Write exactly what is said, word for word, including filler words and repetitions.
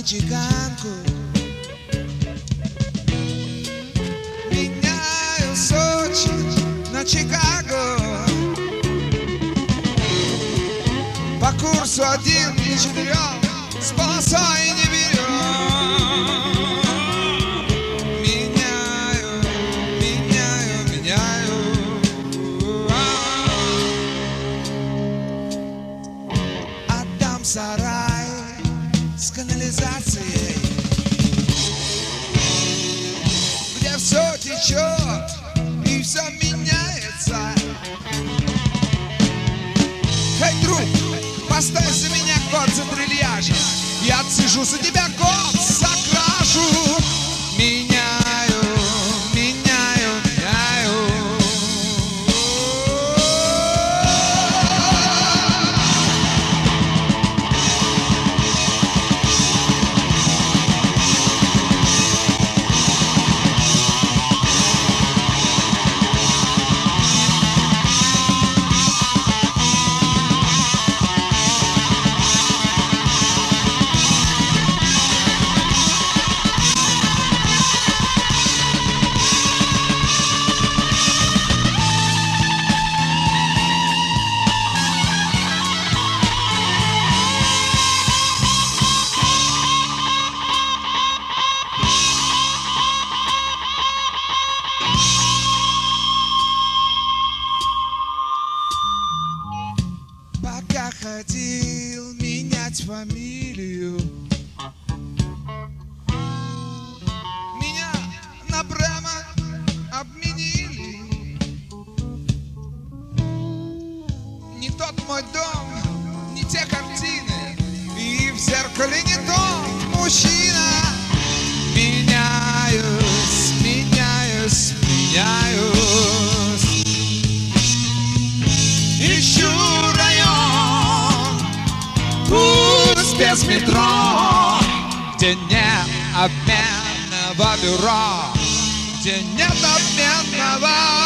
чеканку. Меняю Сочи на Чикаго по курсу один к четырем с полосой не берем. Меняю, меняю, меняю. Отдам сарай с канализацией, где все течет и все меняется. Эй, друг, поставь за меня код за трильяжем, я отсижу за тебя год за кражу. Меняю, меняю, меняю. Пока ходил менять фамилию, меня на Брема обменили. Не тот мой дом, не те картины, и в зеркале не тот мужчина. Меняюсь, меняюсь, меняюсь. Ищу район, пусть без метро, где нет обменного бюро, где нет обменного